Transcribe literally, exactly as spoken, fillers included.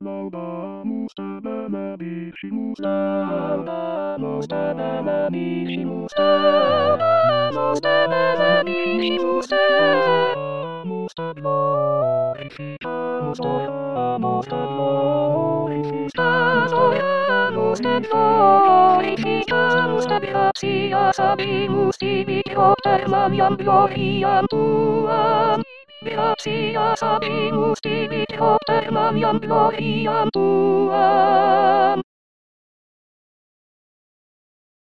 Lauda Mustafa bici Mustafa Mustafa bici Mustafa Mustafa bici Mustafa Mustafa Mustafa Mustafa Mustafa Mustafa Mustafa Sia sabi musti bici Termaniam gloriam tuam Gratia sabi musti vit hoc termaniam gloriam tuam.